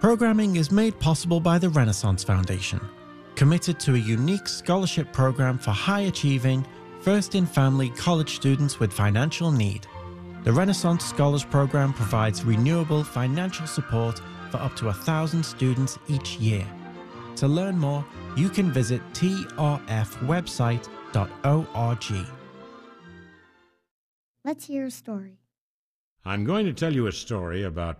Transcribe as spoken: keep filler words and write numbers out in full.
Programming is made possible by the Renaissance Foundation, committed to a unique scholarship program for high-achieving, first-in-family college students with financial need. The Renaissance Scholars Program provides renewable financial support for up to a thousand students each year. To learn more, you can visit t r f website dot org. Let's hear a story. I'm going to tell you a story about